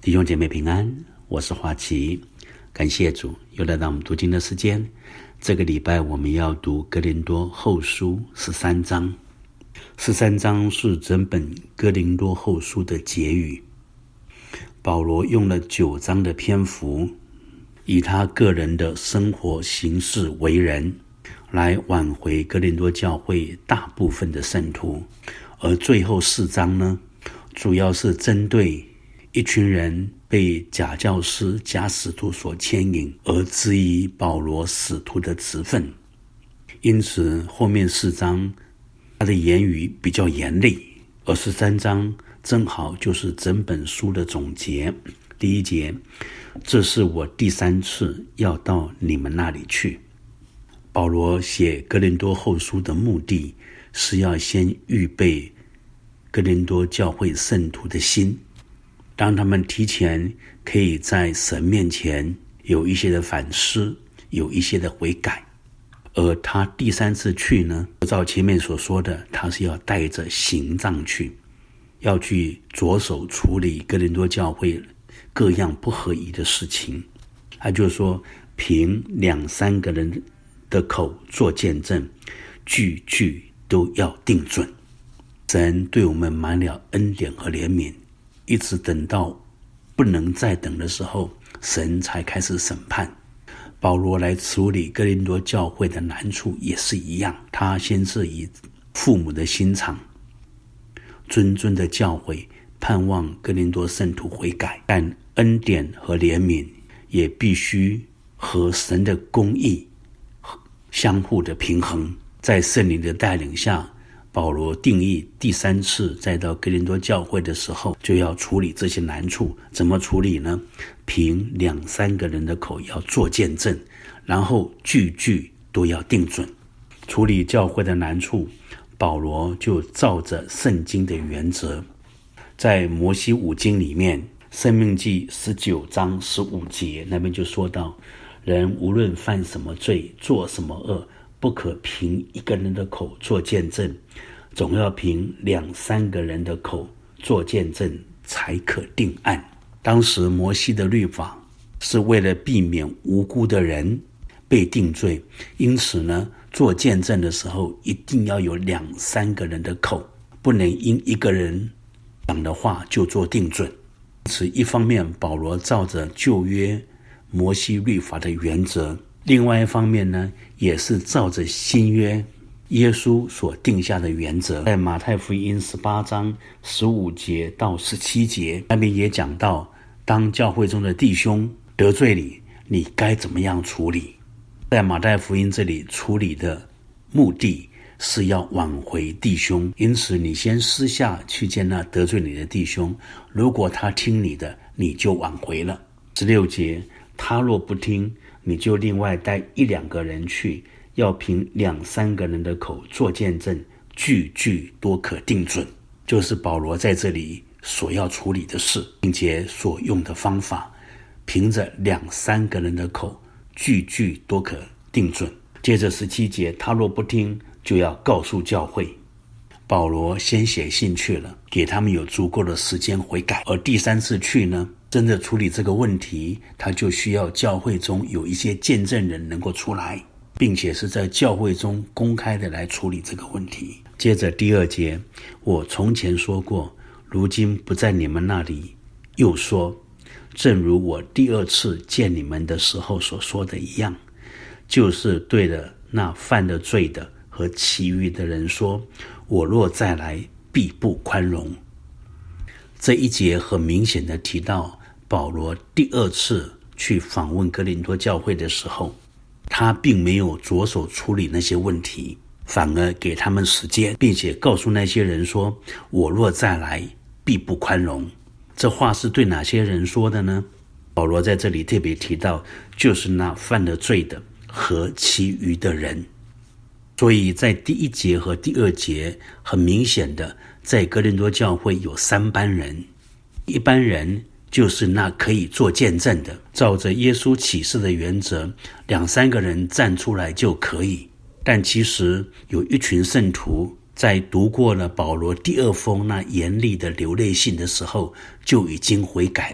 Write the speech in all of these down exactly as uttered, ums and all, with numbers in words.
弟兄姐妹平安，我是华奇，感谢主又来到我们读经的时间。这个礼拜我们要读哥林多后书十三章。十三章是整本哥林多后书的结语。保罗用了九章的篇幅，以他个人的生活行事为人来挽回哥林多教会大部分的圣徒，而最后四章呢，主要是针对一群人被假教师、假使徒所牵引，而质疑保罗使徒的职分。因此后面四章他的言语比较严厉，而十三章正好就是整本书的总结。第一节，这是我第三次要到你们那里去。保罗写哥林多后书的目的是要先预备哥林多教会圣徒的心，让他们提前可以在神面前有一些的反思，有一些的悔改。而他第三次去呢，照前面所说的，他是要带着行杖去，要去着手处理哥林多教会各样不合宜的事情。他就说，凭两三个人的口做见证，句句都要定准。神对我们满了恩典和怜悯，一直等到不能再等的时候，神才开始审判。保罗来处理哥林多教会的难处也是一样，他先是以父母的心肠谆谆的教诲，盼望哥林多圣徒悔改，但恩典和怜悯也必须和神的公义相互的平衡。在圣灵的带领下，保罗定义第三次再到哥林多教会的时候，就要处理这些难处。怎么处理呢？凭两三个人的口要做见证，然后句句都要定准。处理教会的难处，保罗就照着圣经的原则，在摩西五经里面，申命记十九章十五节那边就说到，人无论犯什么罪，做什么恶，不可凭一个人的口做见证，总要凭两三个人的口做见证，才可定案。当时摩西的律法是为了避免无辜的人被定罪，因此呢，做见证的时候一定要有两三个人的口，不能因一个人讲的话就做定准。因此一方面保罗照着旧约摩西律法的原则，另外一方面呢，也是照着新约耶稣所定下的原则。在马太福音十八章十五节到十七节那边也讲到，当教会中的弟兄得罪你，你该怎么样处理。在马太福音这里处理的目的是要挽回弟兄，因此你先私下去见那得罪你的弟兄，如果他听你的，你就挽回了。十六节，他若不听，你就另外带一两个人去，要凭两三个人的口做见证，句句多可定准。就是保罗在这里所要处理的事，并且所用的方法，凭着两三个人的口，句句多可定准。接着十七节，他若不听，就要告诉教会。保罗先写信去了，给他们有足够的时间悔改。而第三次去呢，真的处理这个问题，他就需要教会中有一些见证人能够出来，并且是在教会中公开的来处理这个问题。接着第二节，我从前说过，如今不在你们那里，又说，正如我第二次见你们的时候所说的一样，就是对了那犯了罪的和其余的人说，我若再来，必不宽容。这一节很明显的提到，保罗第二次去访问哥林多教会的时候，他并没有着手处理那些问题，反而给他们时间，并且告诉那些人说，我若再来，必不宽容。这话是对哪些人说的呢？保罗在这里特别提到，就是那犯了罪的和其余的人。所以在第一节和第二节，很明显的，在哥林多教会有三班人。一般人就是那可以做见证的，照着耶稣启示的原则，两三个人站出来就可以。但其实有一群圣徒在读过了保罗第二封那严厉的流泪信的时候，就已经悔改了。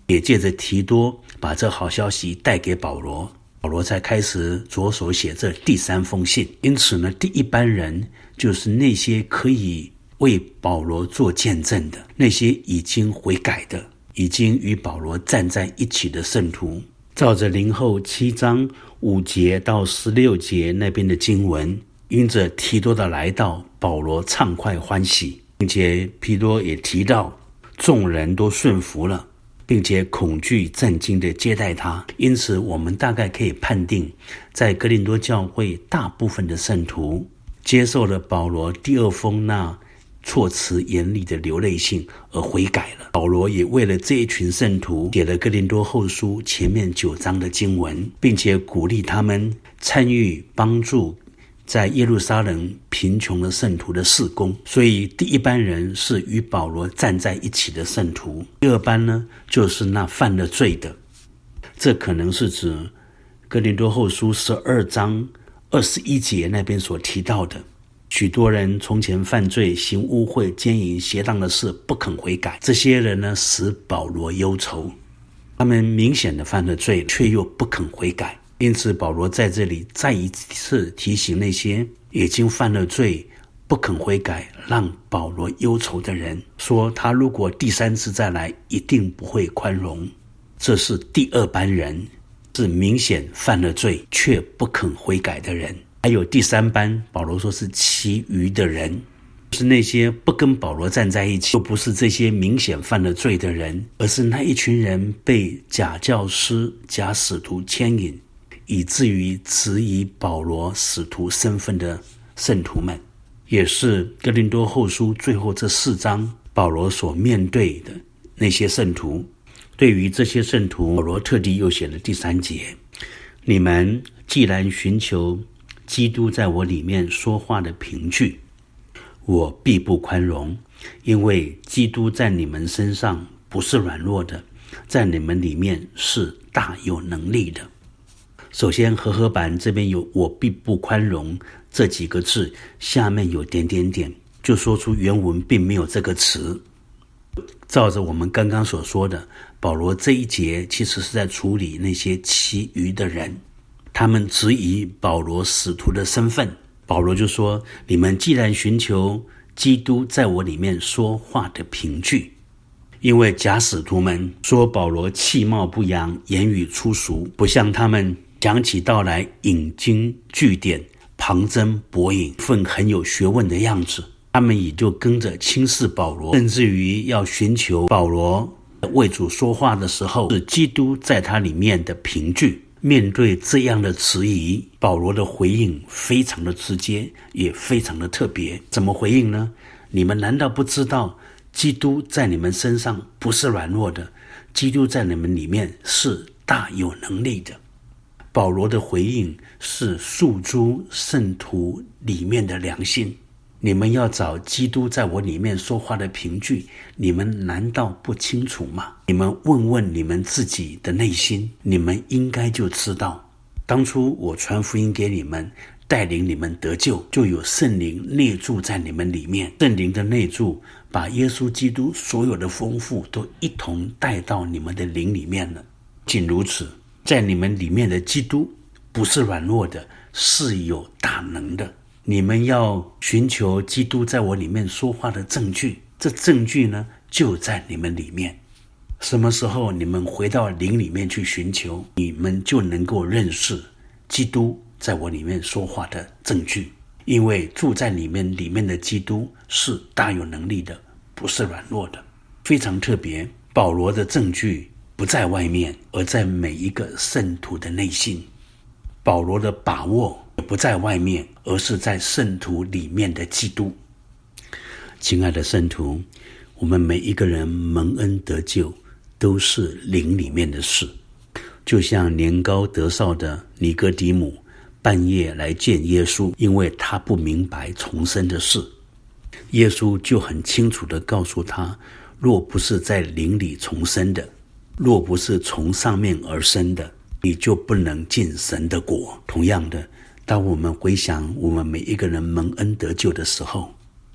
也借着提多把这好消息带给保罗，保罗才开始着手写这第三封信。因此呢，第一班人就是那些可以为保罗做见证的，那些已经悔改的，已经与保罗站在一起的圣徒。照着林后七章五节到十六节那边的经文，因着提多的来到，保罗畅快欢喜，并且提多也提到众人都顺服了，并且恐惧震惊地接待他。因此我们大概可以判定，在哥林多教会大部分的圣徒接受了保罗第二封那措辞严厉的流泪信而悔改了。保罗也为了这一群圣徒写了哥林多后书前面九章的经文，并且鼓励他们参与帮助在耶路撒冷贫穷的圣徒的事工。所以第一班人是与保罗站在一起的圣徒，第二班呢，就是那犯了罪的。这可能是指哥林多后书十二章二十一节那边所提到的，许多人从前犯罪，行污秽、奸淫、邪荡的事，不肯悔改。这些人呢，使保罗忧愁。他们明显的犯了罪，却又不肯悔改。因此保罗在这里再一次提醒那些已经犯了罪、不肯悔改、让保罗忧愁的人，说他如果第三次再来，一定不会宽容。这是第二班人，是明显犯了罪却不肯悔改的人。还有第三班，保罗说是其余的人，是那些不跟保罗站在一起，又不是这些明显犯了罪的人，而是那一群人被假教师、假使徒牵引，以至于质疑保罗使徒身份的圣徒们。也是哥林多后书最后这四章保罗所面对的那些圣徒。对于这些圣徒，保罗特地又写了第三节，你们既然寻求基督在我里面说话的凭据，我必不宽容，因为基督在你们身上不是软弱的，在你们里面是大有能力的。首先和合版这边有我必不宽容这几个字，下面有点点点，就说出原文并没有这个词。照着我们刚刚所说的，保罗这一节其实是在处理那些其余的人，他们质疑保罗使徒的身份。保罗就说，你们既然寻求基督在我里面说话的凭据，因为假使徒们说保罗气貌不扬，言语粗俗，不像他们讲起道来引经据典，旁征博引，份很有学问的样子，他们也就跟着轻视保罗，甚至于要寻求保罗为主说话的时候是基督在他里面的凭据。面对这样的质疑，保罗的回应非常的直接，也非常的特别。怎么回应呢？你们难道不知道基督在你们身上不是软弱的，基督在你们里面是大有能力的。保罗的回应是诉诸圣徒里面的良心，你们要找基督在我里面说话的凭据，你们难道不清楚吗？你们问问你们自己的内心，你们应该就知道，当初我传福音给你们，带领你们得救，就有圣灵内住在你们里面。圣灵的内住把耶稣基督所有的丰富都一同带到你们的灵里面了。仅如此，在你们里面的基督不是软弱的，是有大能的。你们要寻求基督在我里面说话的证据，这证据呢就在你们里面。什么时候你们回到灵里面去寻求，你们就能够认识基督在我里面说话的证据。因为住在里面里面的基督是大有能力的，不是软弱的。非常特别，保罗的证据不在外面，而在每一个圣徒的内心。保罗的把握也不在外面，而是在圣徒里面的基督。亲爱的圣徒，我们每一个人蒙恩得救都是灵里面的事。就像年高得少的尼哥底母半夜来见耶稣，因为他不明白重生的事，耶稣就很清楚地告诉他，若不是在灵里重生的，若不是从上面而生的，你就不能进神的国。同样的，当我们回想我们每一个人蒙恩得救的时候，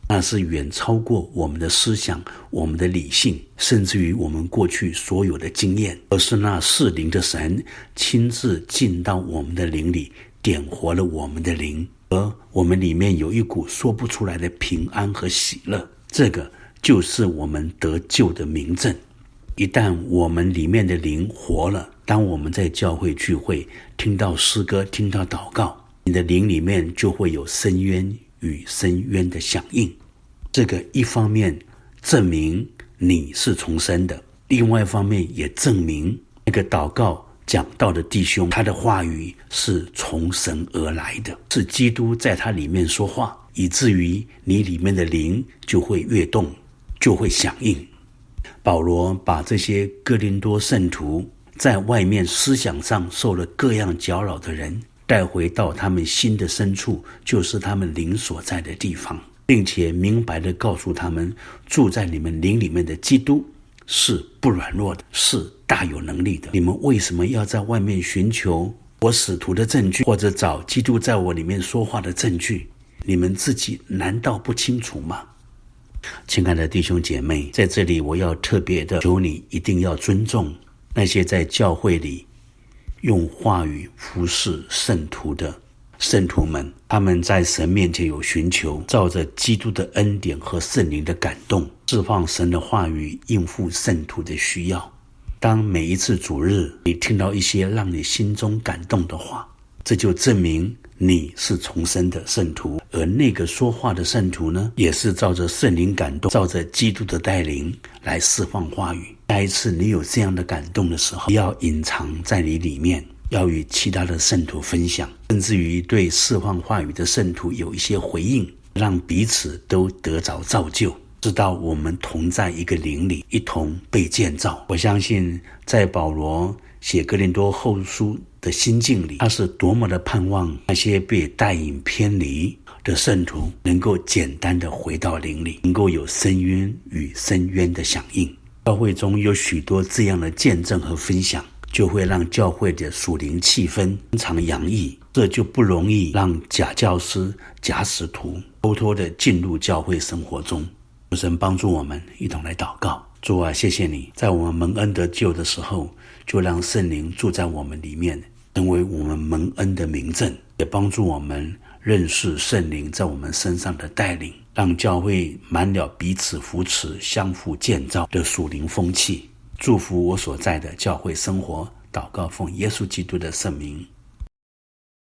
那是远超过我们的思想、我们的理性，甚至于我们过去所有的经验，而是那是灵的神亲自进到我们的灵里，点活了我们的灵，而我们里面有一股说不出来的平安和喜乐，这个就是我们得救的明证。一旦我们里面的灵活了，当我们在教会聚会听到诗歌、听到祷告，你的灵里面就会有深渊与深渊的响应。这个一方面证明你是重生的，另外一方面也证明那个祷告讲道的弟兄，他的话语是从神而来的，是基督在他里面说话，以至于你里面的灵就会跃动，就会响应。保罗把这些哥林多圣徒在外面思想上受了各样搅扰的人带回到他们心的深处，就是他们灵所在的地方，并且明白地告诉他们，住在你们灵里面的基督是不软弱的，是大有能力的。你们为什么要在外面寻求我使徒的证据，或者找基督在我里面说话的证据？你们自己难道不清楚吗？亲爱的弟兄姐妹，在这里我要特别的求你一定要尊重那些在教会里用话语服侍圣徒的圣徒们，他们在神面前有寻求，照着基督的恩典和圣灵的感动，释放神的话语，应付圣徒的需要。当每一次主日你听到一些让你心中感动的话，这就证明你是重生的圣徒，而那个说话的圣徒呢，也是照着圣灵感动，照着基督的带领来释放话语。下一次你有这样的感动的时候，不要隐藏在你里面，要与其他的圣徒分享，甚至于对释放话语的圣徒有一些回应，让彼此都得着造就，知道我们同在一个灵里，一同被建造。我相信在保罗写哥林多后书的心境里，他是多么的盼望那些被带引偏离的圣徒能够简单的回到灵里，能够有深渊与深渊的响应。教会中有许多这样的见证和分享，就会让教会的属灵气氛非常洋溢，这就不容易让假教师、假使徒偷偷的进入教会生活中。求神帮助我们一同来祷告。主啊，谢谢你在我们蒙恩得救的时候，就让圣灵住在我们里面，成为我们蒙恩的明证，也帮助我们认识圣灵在我们身上的带领，让教会满了彼此扶持、相互建造的属灵风气。祝福我所在的教会生活，祷告奉耶稣基督的圣名。